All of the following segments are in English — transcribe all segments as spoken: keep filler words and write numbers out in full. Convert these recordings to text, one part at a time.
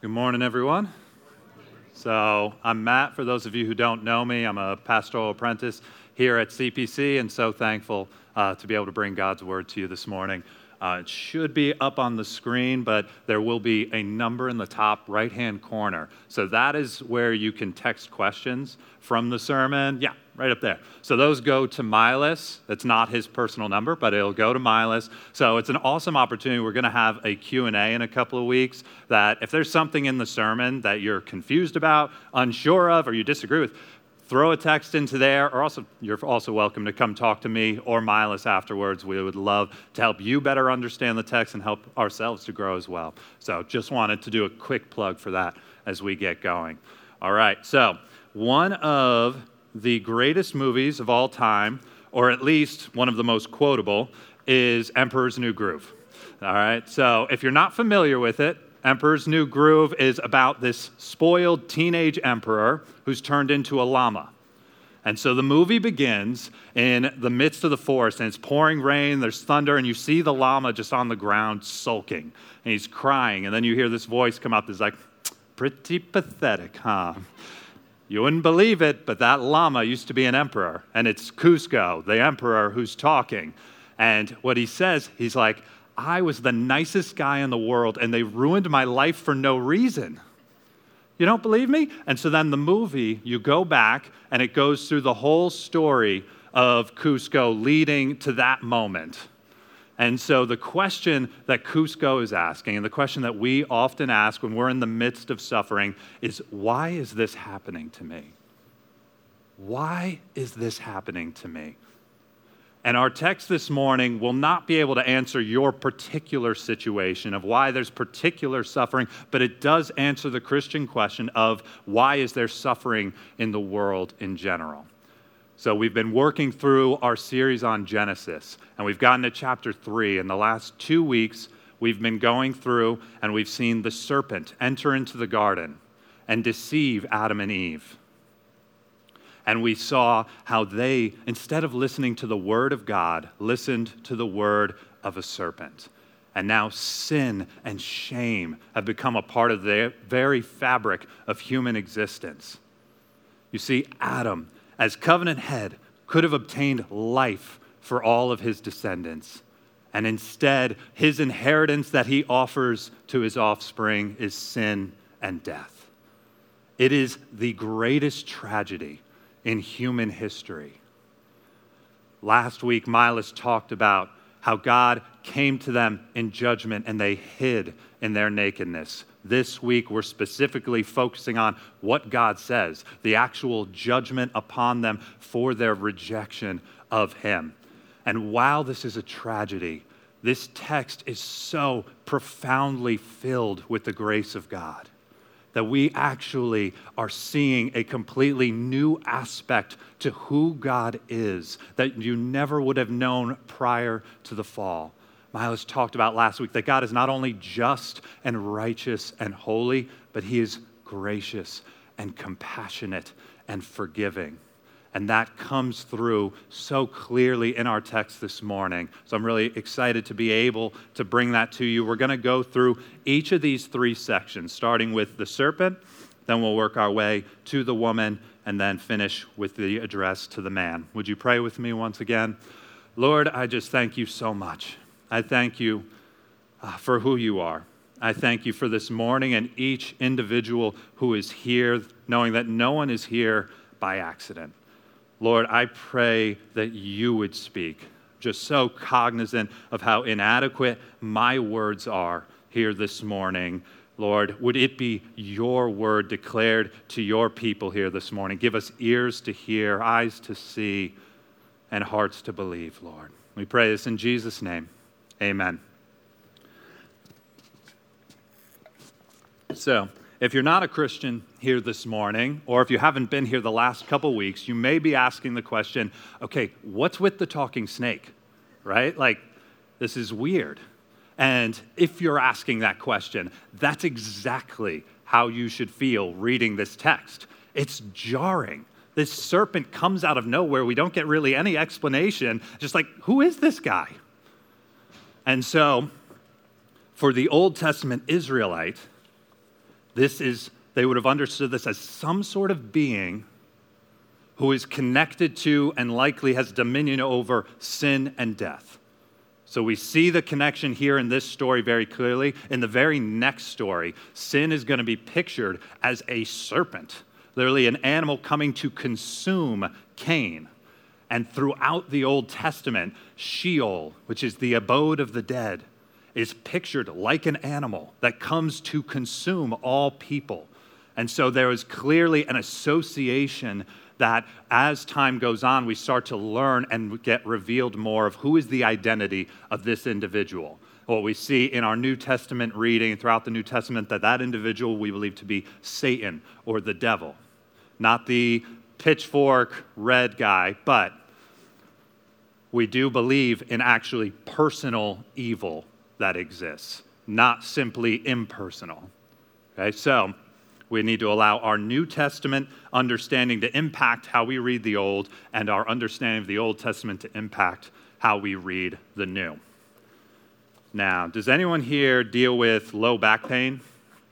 Good morning, everyone. So I'm Matt. For those of you who don't know me, I'm a pastoral apprentice here at C P C, and so thankful uh, to be able to bring God's word to you this morning. Uh, it should be up on the screen, but there will be a number in the top right-hand corner. So that is where you can text questions from the sermon. Yeah, right up there. So those go to Miles. That's not his personal number, but it'll go to Miles. So it's an awesome opportunity. We're going to have a Q and A in a couple of weeks that if there's something in the sermon that you're confused about, unsure of, or you disagree with, throw a text into there, or also you're also welcome to come talk to me or Miles afterwards. We would love to help you better understand the text and help ourselves to grow as well. So just wanted to do a quick plug for that as we get going. All right, so one of the greatest movies of all time, or at least one of the most quotable, is Emperor's New Groove. All right, so if you're not familiar with it, Emperor's New Groove is about this spoiled teenage emperor who's turned into a llama. And so the movie begins in the midst of the forest, and it's pouring rain, there's thunder, and you see the llama just on the ground sulking, and he's crying, and then you hear this voice come out that's like, pretty pathetic, huh? You wouldn't believe it, but that llama used to be an emperor, and it's Kuzco, the emperor, who's talking. And what he says, he's like, I was the nicest guy in the world, and they ruined my life for no reason. You don't believe me? And so then the movie, you go back, and it goes through the whole story of Kuzco leading to that moment. And so the question that Kuzco is asking, and the question that we often ask when we're in the midst of suffering, is why is this happening to me? Why is this happening to me? And our text this morning will not be able to answer your particular situation of why there's particular suffering, but it does answer the Christian question of why is there suffering in the world in general. So we've been working through our series on Genesis, and we've gotten to chapter three. In the last two weeks, we've been going through, and we've seen the serpent enter into the garden and deceive Adam and Eve. And we saw how they, instead of listening to the word of God, listened to the word of a serpent. And now sin and shame have become a part of the very fabric of human existence. You see, Adam, as covenant head, could have obtained life for all of his descendants. And instead, his inheritance that he offers to his offspring is sin and death. It is the greatest tragedy in human history. Last week, Miles talked about how God came to them in judgment and they hid in their nakedness. This week, we're specifically focusing on what God says, the actual judgment upon them for their rejection of him. And while this is a tragedy, this text is so profoundly filled with the grace of God that we actually are seeing a completely new aspect to who God is that you never would have known prior to the fall. Miles talked about last week that God is not only just and righteous and holy, but he is gracious and compassionate and forgiving. And that comes through so clearly in our text this morning. So I'm really excited to be able to bring that to you. We're going to go through each of these three sections, starting with the serpent, then we'll work our way to the woman, and then finish with the address to the man. Would you pray with me once again? Lord, I just thank you so much. I thank you uh, for who you are. I thank you for this morning and each individual who is here, knowing that no one is here by accident. Lord, I pray that you would speak, just so cognizant of how inadequate my words are here this morning. Lord, would it be your word declared to your people here this morning? Give us ears to hear, eyes to see, and hearts to believe, Lord. We pray this in Jesus' name. Amen. So, if you're not a Christian here this morning, or if you haven't been here the last couple weeks, you may be asking the question, okay, what's with the talking snake, right? Like, this is weird. And if you're asking that question, that's exactly how you should feel reading this text. It's jarring. This serpent comes out of nowhere. We don't get really any explanation. Just like, who is this guy? And so, for the Old Testament Israelite, This is, they would have understood this as some sort of being who is connected to and likely has dominion over sin and death. So we see the connection here in this story very clearly. In the very next story, sin is going to be pictured as a serpent, literally an animal coming to consume Cain. And throughout the Old Testament, Sheol, which is the abode of the dead, is pictured like an animal that comes to consume all people. And so there is clearly an association that as time goes on, we start to learn and get revealed more of who is the identity of this individual. What we see in our New Testament reading throughout the New Testament, that that individual we believe to be Satan or the devil. Not the pitchfork red guy, but we do believe in actually personal evil that exists, not simply impersonal. Okay, so we need to allow our New Testament understanding to impact how we read the Old, and our understanding of the Old Testament to impact how we read the New. Now, does anyone here deal with low back pain?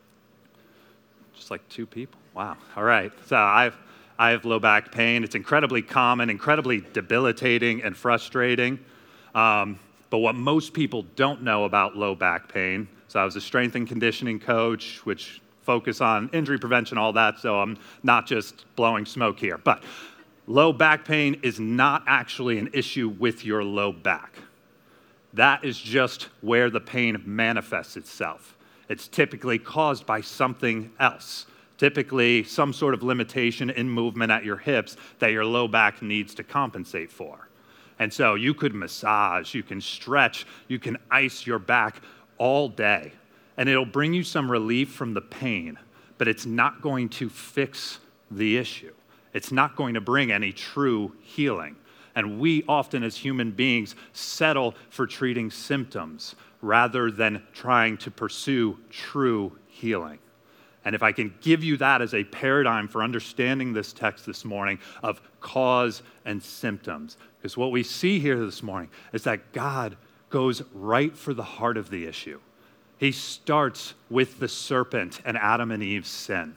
Just like two people? Wow. All right. So I've I have low back pain. It's incredibly common, incredibly debilitating and frustrating. Um, But what most people don't know about low back pain, so I was a strength and conditioning coach, which focus on injury prevention, all that, so I'm not just blowing smoke here. But low back pain is not actually an issue with your low back. That is just where the pain manifests itself. It's typically caused by something else, typically some sort of limitation in movement at your hips that your low back needs to compensate for. And so you could massage, you can stretch, you can ice your back all day, and it'll bring you some relief from the pain, but it's not going to fix the issue. It's not going to bring any true healing. And we often as human beings settle for treating symptoms rather than trying to pursue true healing. And if I can give you that as a paradigm for understanding this text this morning of cause and symptoms, because what we see here this morning is that God goes right for the heart of the issue. He starts with the serpent and Adam and Eve's sin.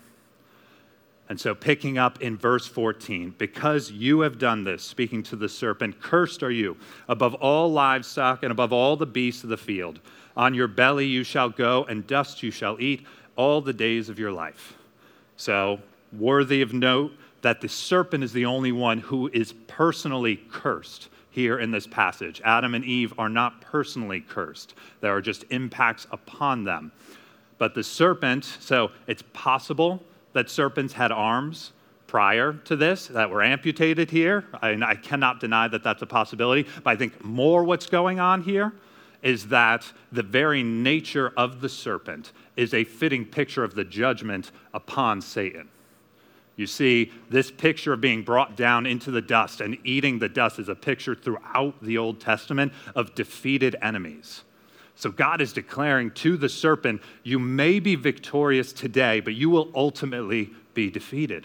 And so picking up in verse fourteen, because you have done this, speaking to the serpent, cursed are you above all livestock and above all the beasts of the field. On your belly you shall go, and dust you shall eat all the days of your life. So worthy of note that the serpent is the only one who is personally cursed here in this passage. Adam and Eve are not personally cursed. There are just impacts upon them. But the serpent, so it's possible that serpents had arms prior to this that were amputated here. I, I cannot deny that that's a possibility. But I think more what's going on here is that the very nature of the serpent is a fitting picture of the judgment upon Satan. You see, this picture of being brought down into the dust and eating the dust is a picture throughout the Old Testament of defeated enemies. So God is declaring to the serpent, you may be victorious today, but you will ultimately be defeated.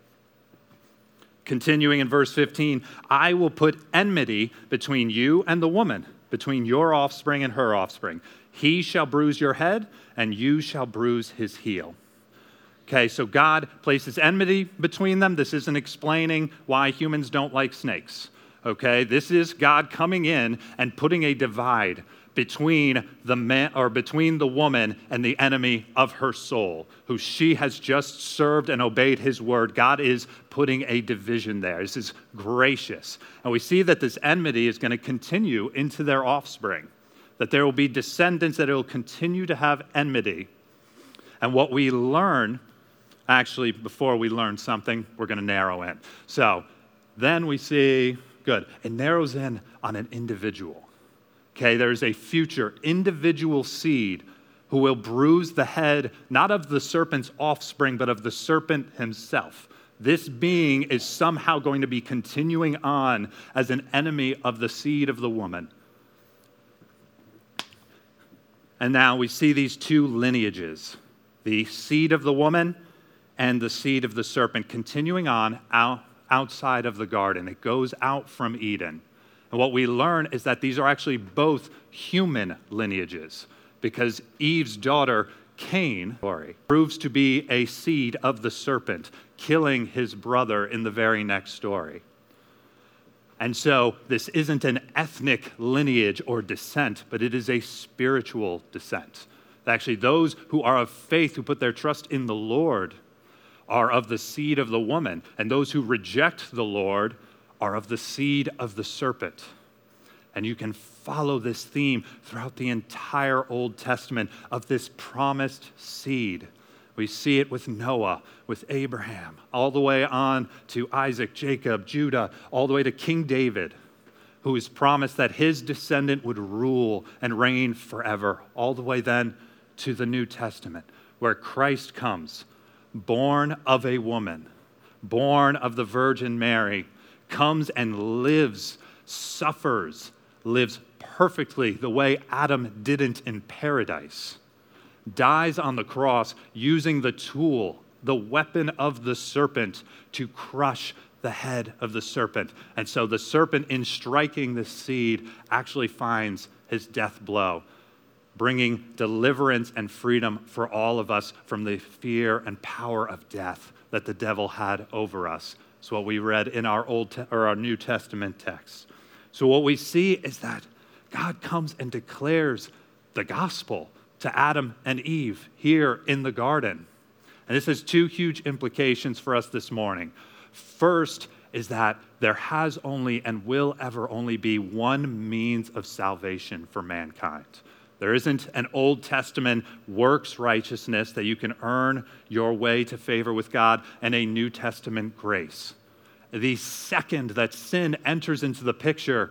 Continuing in verse fifteen, I will put enmity between you and the woman, between your offspring and her offspring. He shall bruise your head, and you shall bruise his heel. Okay, so God places enmity between them. This isn't explaining why humans don't like snakes. Okay, this is God coming in and putting a divide between the man or between the woman and the enemy of her soul, who she has just served and obeyed his word. God is putting a division there. This is gracious. And we see that this enmity is going to continue into their offspring, that there will be descendants that it will continue to have enmity. And what we learn, actually, before we learn something, we're going to narrow in. So then we see, good, it narrows in on an individual. Okay, there's a future individual seed who will bruise the head, not of the serpent's offspring, but of the serpent himself. This being is somehow going to be continuing on as an enemy of the seed of the woman. And now we see these two lineages, the seed of the woman and the seed of the serpent, continuing on out, outside of the garden. It goes out from Eden. And what we learn is that these are actually both human lineages, because Eve's daughter Cain proves to be a seed of the serpent, killing his brother in the very next story. And so this isn't an ethnic lineage or descent, but it is a spiritual descent. Actually, those who are of faith, who put their trust in the Lord, are of the seed of the woman, and those who reject the Lord are of the seed of the serpent. And you can follow this theme throughout the entire Old Testament of this promised seed. We see it with Noah, with Abraham, all the way on to Isaac, Jacob, Judah, all the way to King David, who is promised that his descendant would rule and reign forever, all the way then to the New Testament, where Christ comes, born of a woman, born of the Virgin Mary, comes and lives, suffers, lives perfectly the way Adam didn't in paradise, dies on the cross using the tool, the weapon of the serpent, to crush the head of the serpent. And so the serpent, in striking the seed, actually finds his death blow, bringing deliverance and freedom for all of us from the fear and power of death that the devil had over us. It's what we read in our Old Te- or our New Testament text. So what we see is that God comes and declares the gospel to Adam and Eve here in the garden. And this has two huge implications for us this morning. First is that there has only and will ever only be one means of salvation for mankind. There isn't an Old Testament works righteousness that you can earn your way to favor with God and a New Testament grace. The second that sin enters into the picture,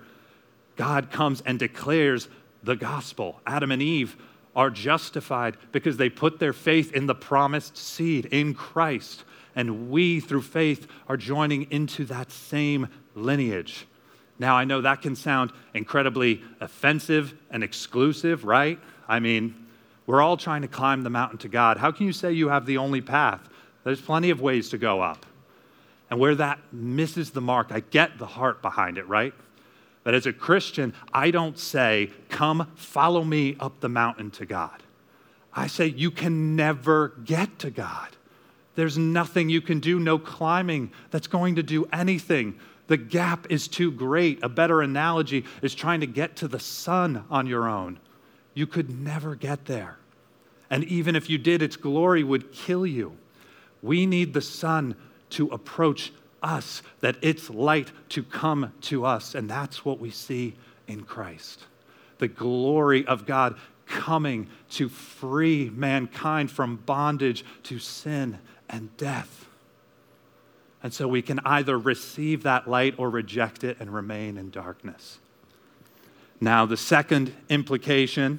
God comes and declares the gospel. Adam and Eve are justified because they put their faith in the promised seed, in Christ. And we, through faith, are joining into that same lineage. Now, I know that can sound incredibly offensive and exclusive, right? I mean, we're all trying to climb the mountain to God. How can you say you have the only path? There's plenty of ways to go up. And where that misses the mark, I get the heart behind it, right? But as a Christian, I don't say, come follow me up the mountain to God. I say, you can never get to God. There's nothing you can do, no climbing that's going to do anything. The gap is too great. A better analogy is trying to get to the sun on your own. You could never get there. And even if you did, its glory would kill you. We need the sun to approach us, that its light to come to us. And that's what we see in Christ. The glory of God coming to free mankind from bondage to sin and death. And so we can either receive that light or reject it and remain in darkness. Now, the second implication,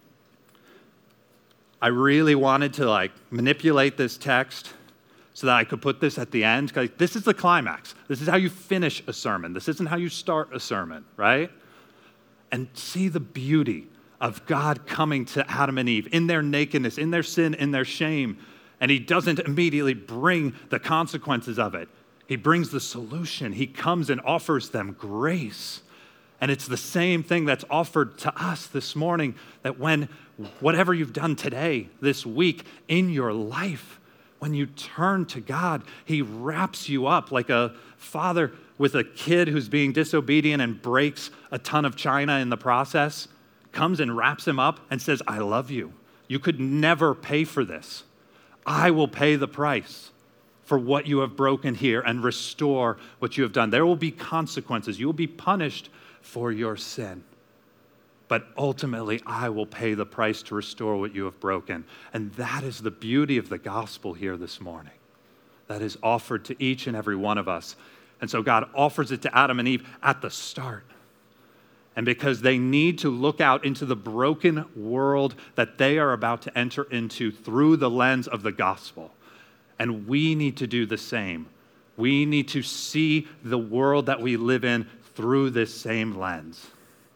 I really wanted to like manipulate this text so that I could put this at the end. Because this is the climax. This is how you finish a sermon. This isn't how you start a sermon, right? And see the beauty of God coming to Adam and Eve in their nakedness, in their sin, in their shame. And he doesn't immediately bring the consequences of it. He brings the solution. He comes and offers them grace. And it's the same thing that's offered to us this morning, that when whatever you've done today, this week, in your life, when you turn to God, he wraps you up like a father with a kid who's being disobedient and breaks a ton of china in the process, comes and wraps him up and says, I love you. You could never pay for this. I will pay the price for what you have broken here and restore what you have done. There will be consequences. You will be punished for your sin. But ultimately, I will pay the price to restore what you have broken. And that is the beauty of the gospel here this morning. That is offered to each and every one of us. And so God offers it to Adam and Eve at the start. And because they need to look out into the broken world that they are about to enter into through the lens of the gospel. And we need to do the same. We need to see the world that we live in through this same lens.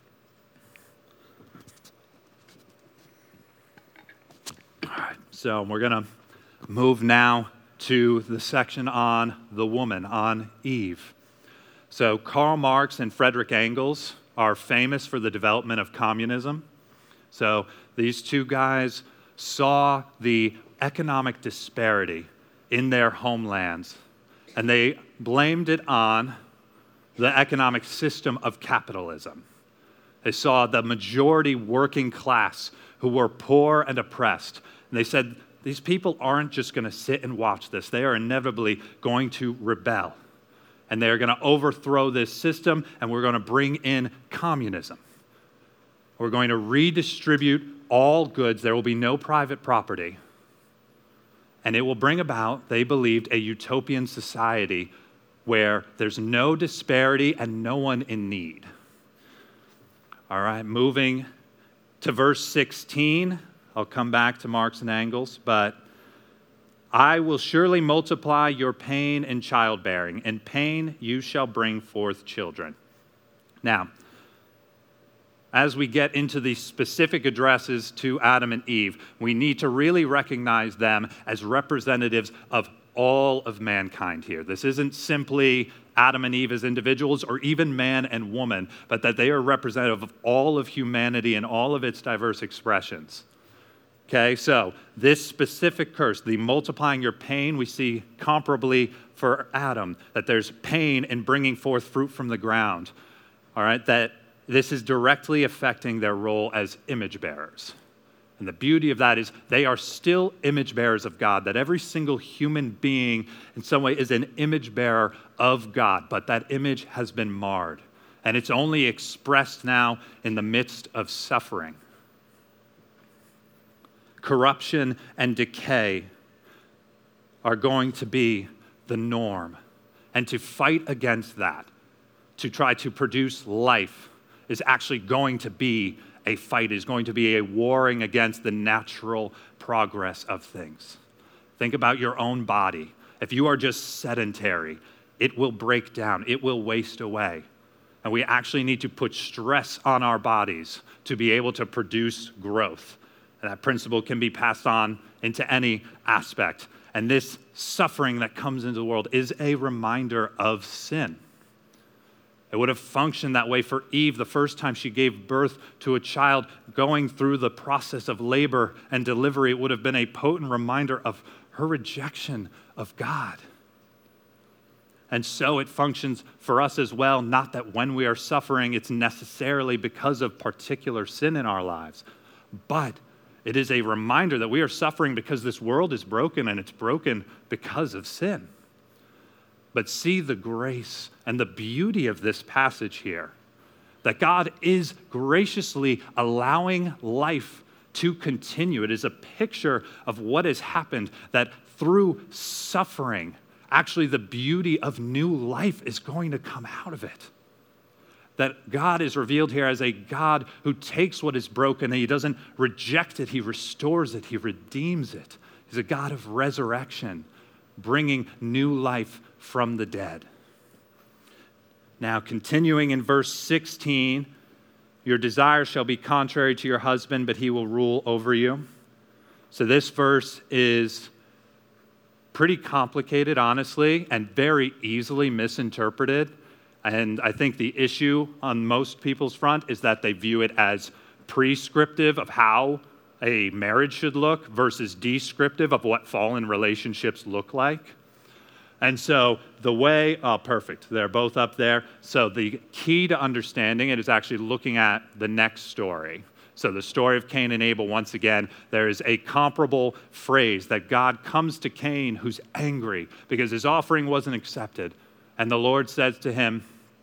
All right, so we're going to move now to the section on the woman, on Eve. So Karl Marx and Frederick Engels are famous for the development of communism. So these two guys saw the economic disparity in their homelands, and they blamed it on the economic system of capitalism. They saw the majority working class who were poor and oppressed, and they said, these people aren't just going to sit and watch this. They are inevitably going to rebel, and they're going to overthrow this system, and we're going to bring in communism. We're going to redistribute all goods. There will be no private property. And it will bring about, they believed, a utopian society where there's no disparity and no one in need. All right, moving to verse sixteen. I'll come back to Marks and Angles, but I will surely multiply your pain in childbearing. In pain you shall bring forth children. Now, as we get into the specific addresses to Adam and Eve, we need to really recognize them as representatives of all of mankind here. This isn't simply Adam and Eve as individuals or even man and woman, but that they are representative of all of humanity and all of its diverse expressions. Okay, so this specific curse, the multiplying your pain, we see comparably for Adam, that there's pain in bringing forth fruit from the ground. All right, that this is directly affecting their role as image bearers. And the beauty of that is they are still image bearers of God, that every single human being in some way is an image bearer of God, but that image has been marred. And it's only expressed now in the midst of suffering. Corruption and decay are going to be the norm. And to fight against that, to try to produce life, is actually going to be a fight, is going to be a warring against the natural progress of things. Think about your own body. If you are just sedentary, it will break down, it will waste away. And we actually need to put stress on our bodies to be able to produce growth. And that principle can be passed on into any aspect. And this suffering that comes into the world is a reminder of sin. It would have functioned that way for Eve the first time she gave birth to a child. Going through the process of labor and delivery, it would have been a potent reminder of her rejection of God. And so it functions for us as well, not that when we are suffering, it's necessarily because of particular sin in our lives, but it is a reminder that we are suffering because this world is broken, and it's broken because of sin. But see the grace and the beauty of this passage here, that God is graciously allowing life to continue. It is a picture of what has happened, that through suffering, actually the beauty of new life is going to come out of it. That God is revealed here as a God who takes what is broken and he doesn't reject it, he restores it, he redeems it. He's a God of resurrection, bringing new life from the dead. Now, continuing in verse sixteen, your desire shall be contrary to your husband, but he will rule over you. So this verse is pretty complicated, honestly, and very easily misinterpreted. And I think the issue on most people's front is that they view it as prescriptive of how a marriage should look versus descriptive of what fallen relationships look like. And so the way, oh, perfect, they're both up there. So the key to understanding it is actually looking at the next story. So the story of Cain and Abel, once again, there is a comparable phrase that God comes to Cain who's angry because his offering wasn't accepted. And the Lord says to him,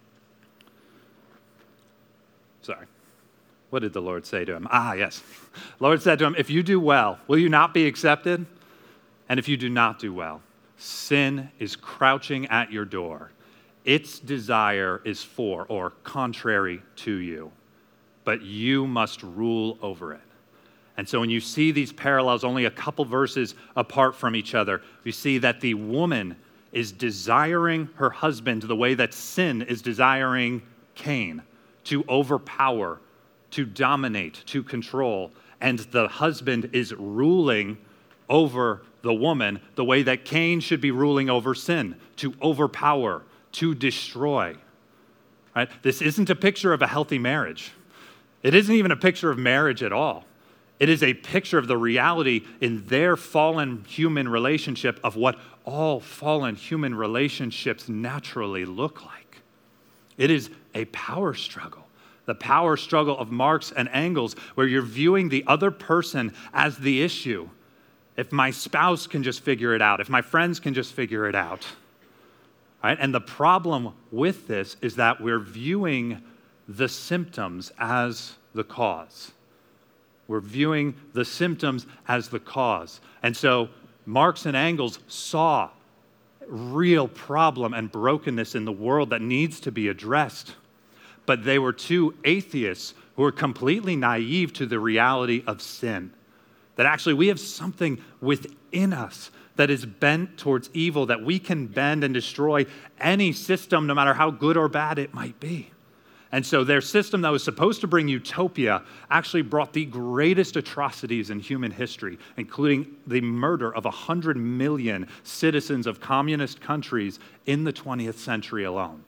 sorry, what did the Lord say to him? Ah, yes. The Lord said to him, if you do well, will you not be accepted? And if you do not do well, sin is crouching at your door. Its desire is for or contrary to you, but you must rule over it. And so when you see these parallels only a couple verses apart from each other, you see that the woman is desiring her husband the way that sin is desiring Cain, to overpower, to dominate, to control. And the husband is ruling over the woman the way that Cain should be ruling over sin, to overpower, to destroy. Right? This isn't a picture of a healthy marriage. It isn't even a picture of marriage at all. It is a picture of the reality in their fallen human relationship of what all fallen human relationships naturally look like. It is a power struggle, the power struggle of Marx and Engels, where you're viewing the other person as the issue. If my spouse can just figure it out, if my friends can just figure it out. Right? And the problem with this is that we're viewing the symptoms as the cause. We're viewing the symptoms as the cause. And so Marx and Engels saw real problem and brokenness in the world that needs to be addressed. But they were two atheists who were completely naive to the reality of sin. That actually we have something within us that is bent towards evil, that we can bend and destroy any system, no matter how good or bad it might be. And so their system that was supposed to bring utopia actually brought the greatest atrocities in human history, including the murder of one hundred million citizens of communist countries in the twentieth century alone.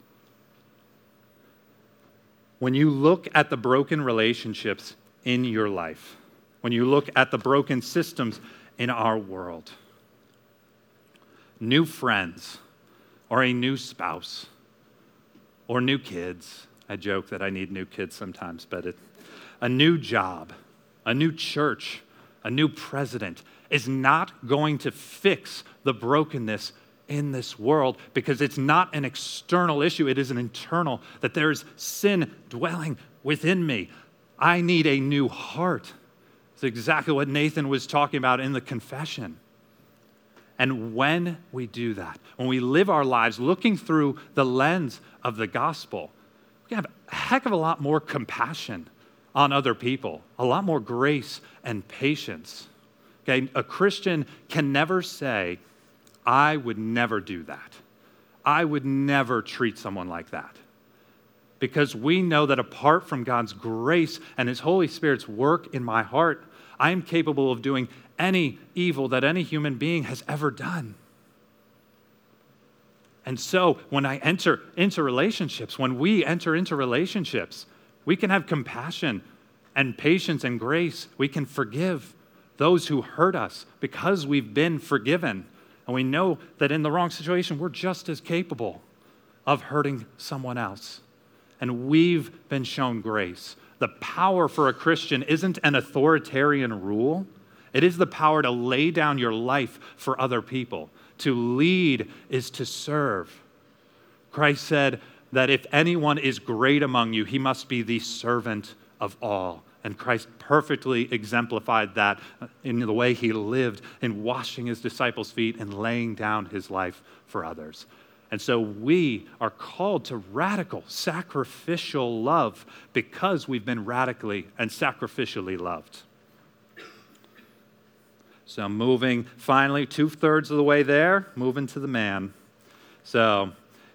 When you look at the broken relationships in your life, when you look at the broken systems in our world, new friends, or a new spouse, or new kids. I joke that I need new kids sometimes, but it, a new job, a new church, a new president is not going to fix the brokenness in this world, because it's not an external issue, it is an internal, that there is sin dwelling within me. I need a new heart. It's exactly what Nathan was talking about in the confession. And when we do that, when we live our lives looking through the lens of the gospel, we have a heck of a lot more compassion on other people, a lot more grace and patience. Okay, a Christian can never say, I would never do that. I would never treat someone like that. Because we know that apart from God's grace and His Holy Spirit's work in my heart, I am capable of doing any evil that any human being has ever done. And so when I enter into relationships, when we enter into relationships, we can have compassion and patience and grace. We can forgive those who hurt us because we've been forgiven. And we know that in the wrong situation, we're just as capable of hurting someone else. And we've been shown grace. The power for a Christian isn't an authoritarian rule. It is the power to lay down your life for other people. To lead is to serve. Christ said that if anyone is great among you, he must be the servant of all. And Christ perfectly exemplified that in the way he lived, in washing his disciples' feet and laying down his life for others. And so we are called to radical, sacrificial love because we've been radically and sacrificially loved. So moving finally two-thirds of the way there, moving to the man. So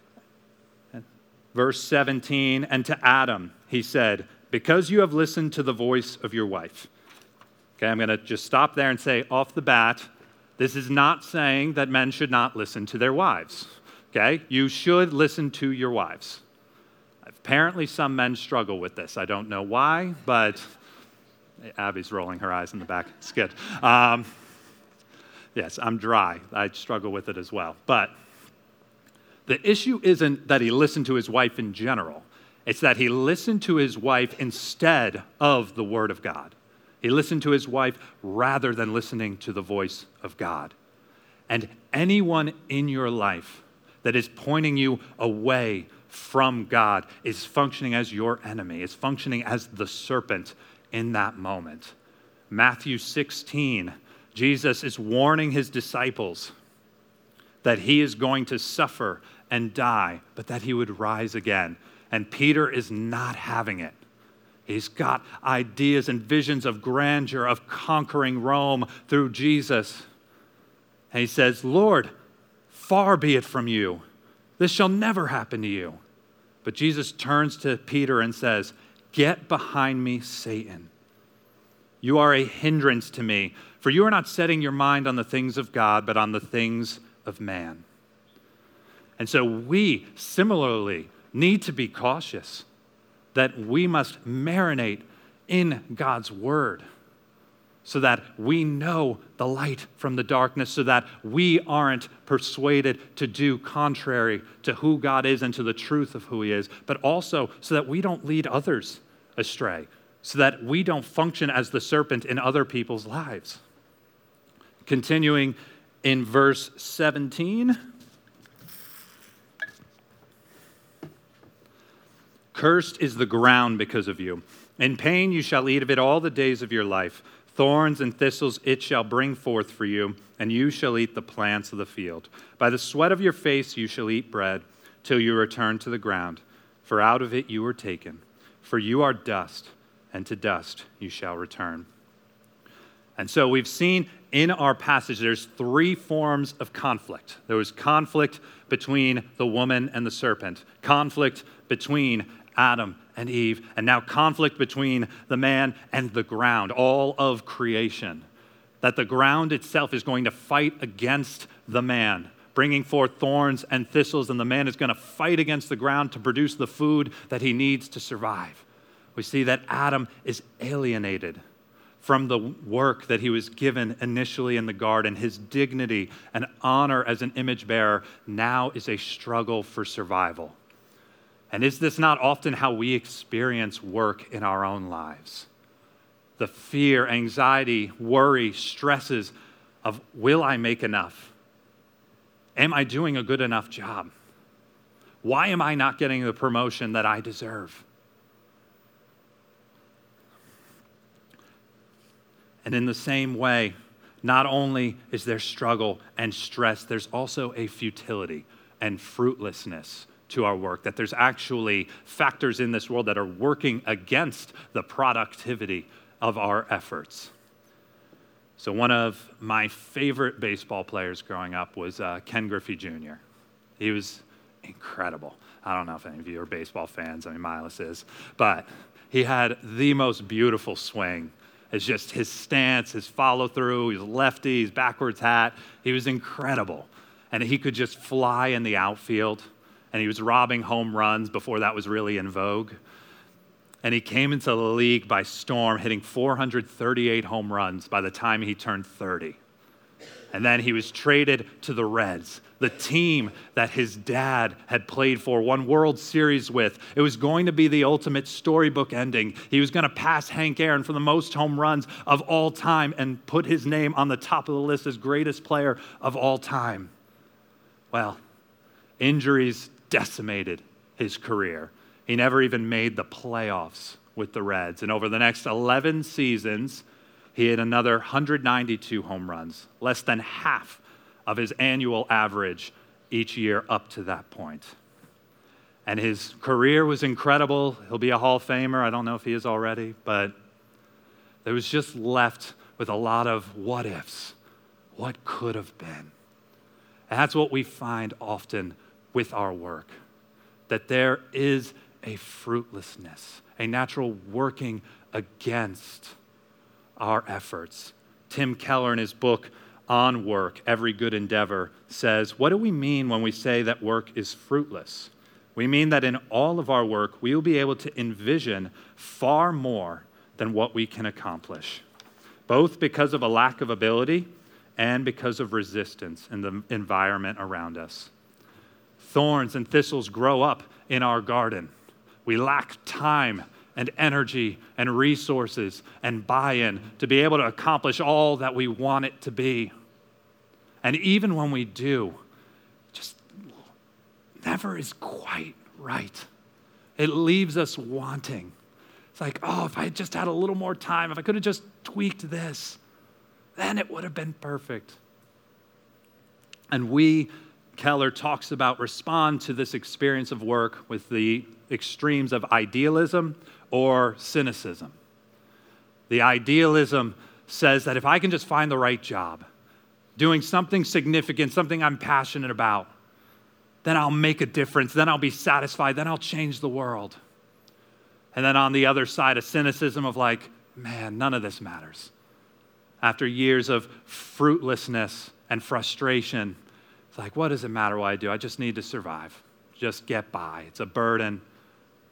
verse seventeen, and to Adam he said, because you have listened to the voice of your wife. Okay, I'm going to just stop there and say off the bat, this is not saying that men should not listen to their wives. Okay, you should listen to your wives. Apparently some men struggle with this. I don't know why, but Abby's rolling her eyes in the back. It's good. Um, yes, I'm dry. I struggle with it as well. But the issue isn't that he listened to his wife in general. It's that he listened to his wife instead of the Word of God. He listened to his wife rather than listening to the voice of God. And anyone in your life that is pointing you away from God is functioning as your enemy, is functioning as the serpent in that moment. Matthew sixteen, Jesus is warning his disciples that he is going to suffer and die, but that he would rise again. And Peter is not having it. He's got ideas and visions of grandeur, of conquering Rome through Jesus. And he says, Lord, far be it from you. This shall never happen to you. But Jesus turns to Peter and says, get behind me, Satan. You are a hindrance to me, for you are not setting your mind on the things of God, but on the things of man. And so we similarly need to be cautious that we must marinate in God's word. so that we know the light from the darkness, so that we aren't persuaded to do contrary to who God is and to the truth of who he is, but also so that we don't lead others astray, so that we don't function as the serpent in other people's lives. Continuing in verse seventeen, cursed is the ground because of you. In pain you shall eat of it all the days of your life. Thorns and thistles it shall bring forth for you, and you shall eat the plants of the field. By the sweat of your face you shall eat bread, till you return to the ground. For out of it you were taken. For you are dust, and to dust you shall return. And so we've seen in our passage there's three forms of conflict. There was conflict between the woman and the serpent, conflict between Adam and Eve, and now conflict between the man and the ground, all of creation. That the ground itself is going to fight against the man, bringing forth thorns and thistles, and the man is going to fight against the ground to produce the food that he needs to survive. We see that Adam is alienated from the work that he was given initially in the garden. His dignity and honor as an image bearer now is a struggle for survival. And is this not often how we experience work in our own lives? The fear, anxiety, worry, stresses of, will I make enough? Am I doing a good enough job? Why am I not getting the promotion that I deserve? And in the same way, not only is there struggle and stress, there's also a futility and fruitlessness to our work, that there's actually factors in this world that are working against the productivity of our efforts. So one of my favorite baseball players growing up was uh, Ken Griffey Junior He was incredible. I don't know if any of you are baseball fans. I mean, Miles is. But he had the most beautiful swing. It's just his stance, his follow-through, his lefty, his backwards hat. He was incredible. And he could just fly in the outfield. And he was robbing home runs before that was really in vogue. And he came into the league by storm, hitting four hundred thirty-eight home runs by the time he turned thirty. And then he was traded to the Reds, the team that his dad had played for, won World Series with. It was going to be the ultimate storybook ending. He was going to pass Hank Aaron for the most home runs of all time and put his name on the top of the list as greatest player of all time. Well, injuries decimated his career. He never even made the playoffs with the Reds. And over the next eleven seasons, he had another one hundred ninety-two home runs, less than half of his annual average each year up to that point. And his career was incredible. He'll be a Hall of Famer. I don't know if he is already, but there was just left with a lot of what ifs. What could have been? And that's what we find often with our work, that there is a fruitlessness, a natural working against our efforts. Tim Keller, in his book on work, Every Good Endeavor, says, what do we mean when we say that work is fruitless? We mean that in all of our work, we will be able to envision far more than what we can accomplish, both because of a lack of ability and because of resistance in the environment around us. Thorns and thistles grow up in our garden. We lack time and energy and resources and buy-in to be able to accomplish all that we want it to be. And even when we do, just never is quite right. It leaves us wanting. It's like, oh, if I had just had a little more time, if I could have just tweaked this, then it would have been perfect. And we, Keller talks about, respond to this experience of work with the extremes of idealism or cynicism. The idealism says that if I can just find the right job, doing something significant, something I'm passionate about, then I'll make a difference, then I'll be satisfied, then I'll change the world. And then on the other side, a cynicism of like, man, none of this matters. After years of fruitlessness and frustration, it's like, what does it matter what I do? I just need to survive, just get by. It's a burden.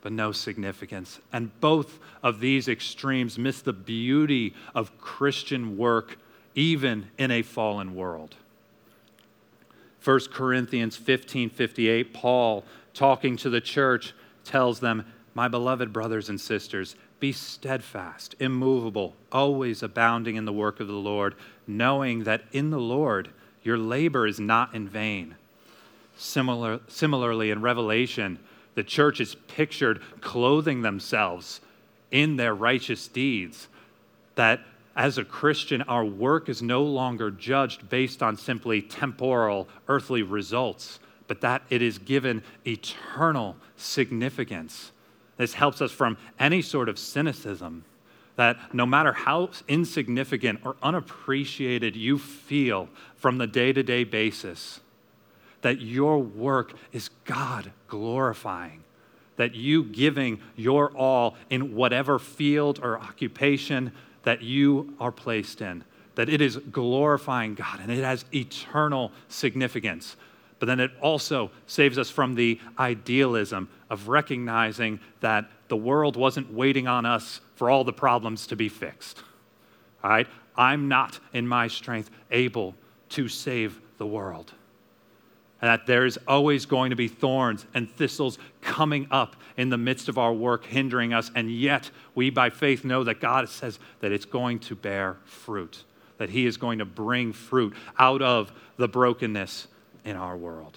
but no significance. And both of these extremes miss the beauty of Christian work, even in a fallen world. First Corinthians fifteen fifty-eight, Paul, talking to the church, tells them, "My beloved brothers and sisters, be steadfast, immovable, always abounding in the work of the Lord, knowing that in the Lord your labor is not in vain." Similar, similarly, in Revelation, the church is pictured clothing themselves in their righteous deeds, that as a Christian, our work is no longer judged based on simply temporal, earthly results, but that it is given eternal significance. This helps us from any sort of cynicism, that no matter how insignificant or unappreciated you feel from the day-to-day basis, that your work is God glorifying, that you giving your all in whatever field or occupation that you are placed in, that it is glorifying God and it has eternal significance. But then it also saves us from the idealism of recognizing that the world wasn't waiting on us for all the problems to be fixed. All right? I'm not in my strength able to save the world. And that there's always going to be thorns and thistles coming up in the midst of our work, hindering us, and yet we by faith know that God says that it's going to bear fruit, that He is going to bring fruit out of the brokenness in our world.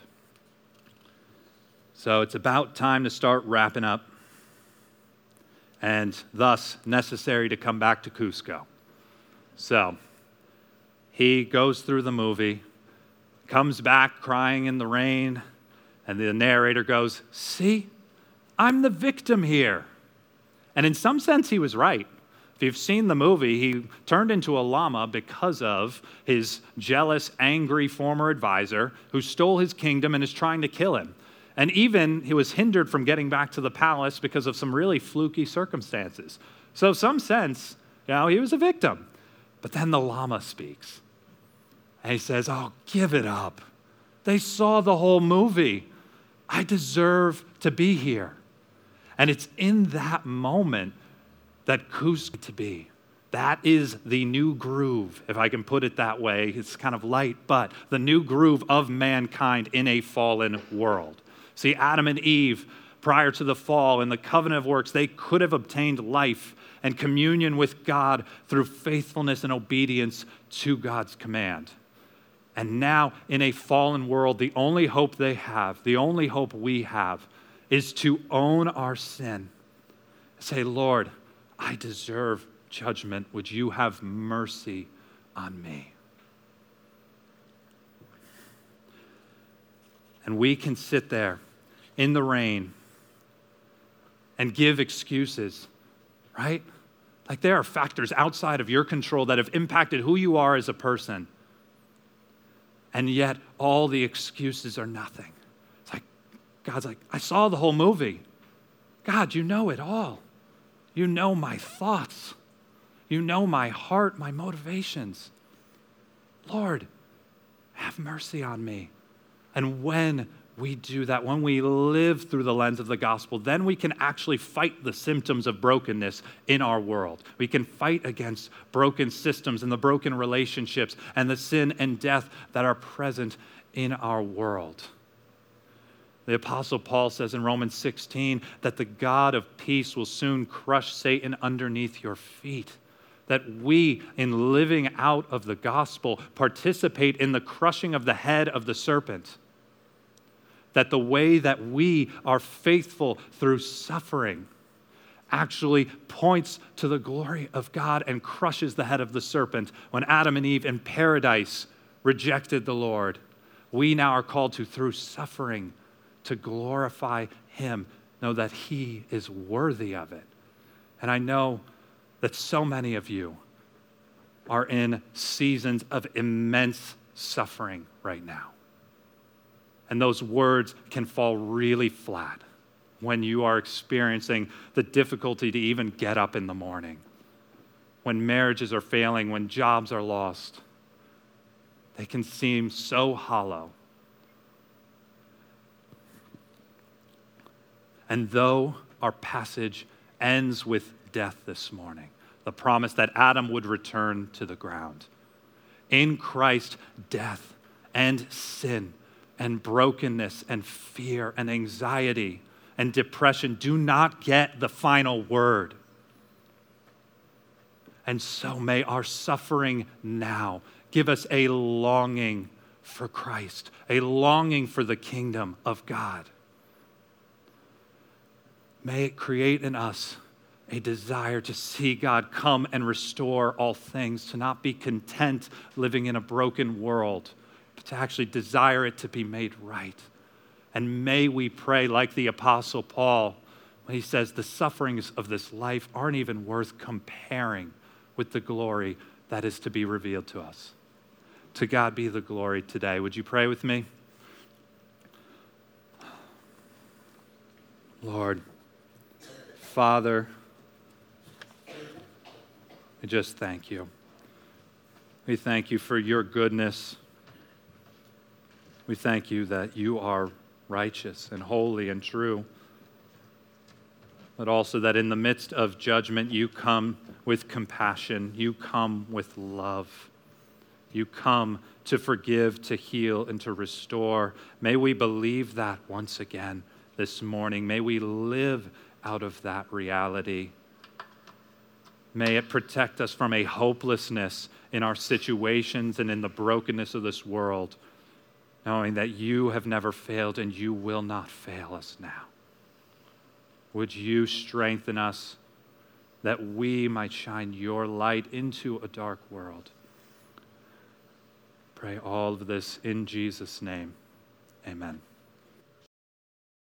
So it's about time to start wrapping up, and thus necessary to come back to Cusco. So he goes through the movie, comes back crying in the rain, and the narrator goes, "See, I'm the victim here." And in some sense, he was right. If you've seen the movie, he turned into a llama because of his jealous, angry former advisor who stole his kingdom and is trying to kill him. And even he was hindered from getting back to the palace because of some really fluky circumstances. So in some sense, you know, he was a victim. But then the llama speaks. And he says, "Oh, give it up. They saw the whole movie. I deserve to be here." And it's in that moment that Cusco to be. That is the new groove, if I can put it that way. It's kind of light, but the new groove of mankind in a fallen world. See, Adam and Eve, prior to the fall in the covenant of works, they could have obtained life and communion with God through faithfulness and obedience to God's command. And now, in a fallen world, the only hope they have, the only hope we have, is to own our sin. Say, "Lord, I deserve judgment. Would you have mercy on me?" And we can sit there in the rain and give excuses, right? Like there are factors outside of your control that have impacted who you are as a person. And yet all the excuses are nothing. It's like, God's like, "I saw the whole movie. God, you know it all. You know my thoughts. You know my heart, my motivations. Lord, have mercy on me." And when we do that, when we live through the lens of the gospel, then we can actually fight the symptoms of brokenness in our world. We can fight against broken systems and the broken relationships and the sin and death that are present in our world. The Apostle Paul says in Romans sixteen that the God of peace will soon crush Satan underneath your feet. That we, in living out of the gospel, participate in the crushing of the head of the serpent. That the way that we are faithful through suffering actually points to the glory of God and crushes the head of the serpent. When Adam and Eve in paradise rejected the Lord, we now are called to, through suffering, to glorify Him, know that He is worthy of it. And I know that so many of you are in seasons of immense suffering right now. And those words can fall really flat when you are experiencing the difficulty to even get up in the morning, when marriages are failing, when jobs are lost. They can seem so hollow. And though our passage ends with death this morning, the promise that Adam would return to the ground. In Christ, death and sin and brokenness and fear and anxiety and depression do not get the final word. And so may our suffering now give us a longing for Christ, a longing for the kingdom of God. May it create in us a desire to see God come and restore all things, to not be content living in a broken world, but to actually desire it to be made right. And may we pray like the Apostle Paul when he says the sufferings of this life aren't even worth comparing with the glory that is to be revealed to us. To God be the glory today. Would you pray with me? Lord, Father, I just thank you. We thank you for your goodness. We thank you that you are righteous and holy and true, but also that in the midst of judgment, you come with compassion. You come with love. You come to forgive, to heal, and to restore. May we believe that once again this morning. May we live out of that reality. May it protect us from a hopelessness in our situations and in the brokenness of this world, knowing that you have never failed and you will not fail us now. Would you strengthen us that we might shine your light into a dark world? Pray all of this in Jesus' name. Amen.